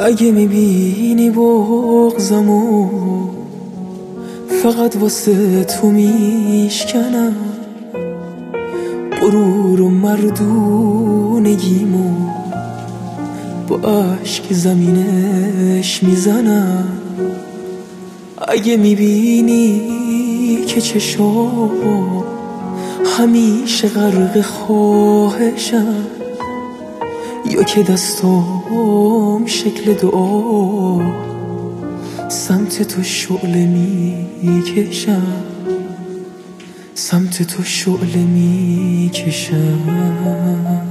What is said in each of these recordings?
اگه میبینی بغضمو فقط واسه تو میشکنم، غرور و مردونگیمو با عشق زمینش میزنم. اگه میبینی که چشام همیشه غرق خواهشم، یا که دستام شکل دعا سمت تو شعله میکشم، سمت تو شعله میکشم.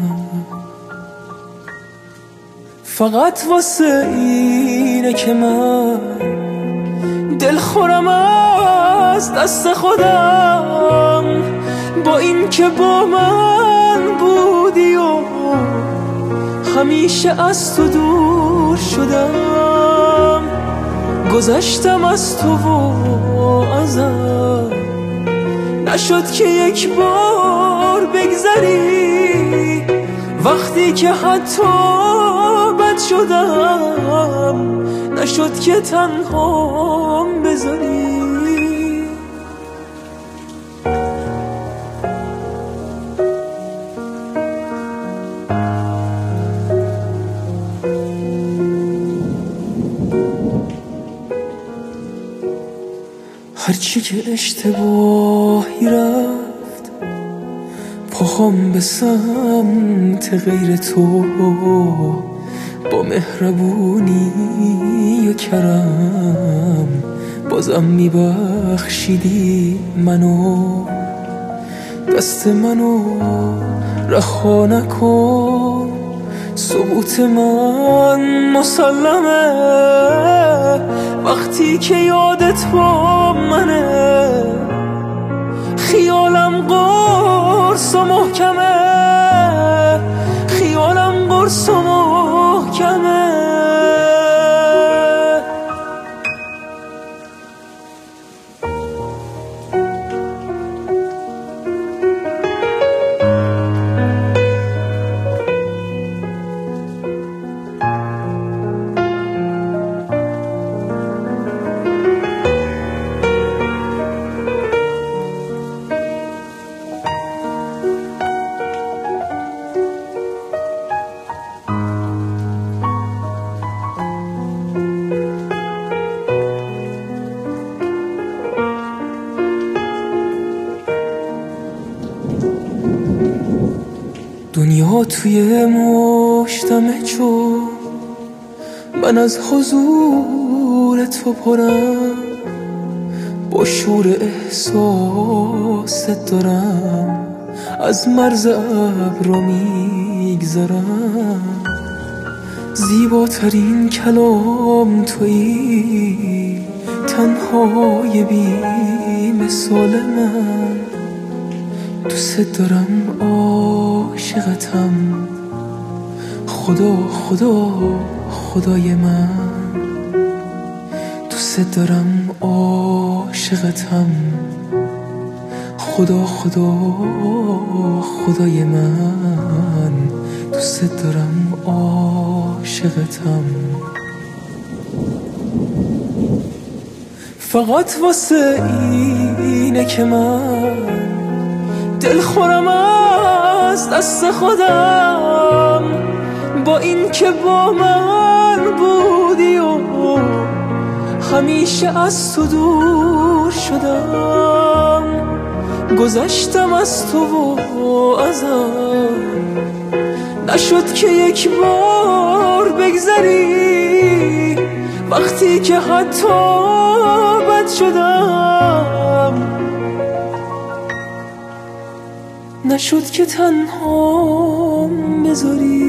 فقط واسه اینه که من دلخورم از دست خودم، با این که با من بودی و همیشه از تو دور شدم. گذشتم از تو و ازم، نشد که یک بار بگذری، وقتی که حتی بد شدم نشد که تنهام بذاری. هرچی که اشتباهی رفت پاهم به سمت غیر تو، با مهربونی و کرم بازم میبخشیدی منو. دست منو رها نکن، ثبوت من مسلمه، وقتی که یادت با منه خیالم قرص و محکمه، خیالم قرص و محکمه. دنیا توی مشتمه چون من از حضور تو پرم، با شور احساست دارم از مرز ابرا میگذرم. زیباترین کلام تویی، تنهای بی مثال من، دوست دارم عاشقتم، خدا خدا خدای من. دوست دارم عاشقتم، خدا خدا خدای من. دوست دارم عاشقتم. فقط واسه اینه که من دلخورم از دست خودم، با این که با من بودی و همیشه از تو دور شدم. گذشتم از تو و ازم، نشد که یک بار بگذری، وقتی که حتی بد شدم نشد که تنهام بذاری.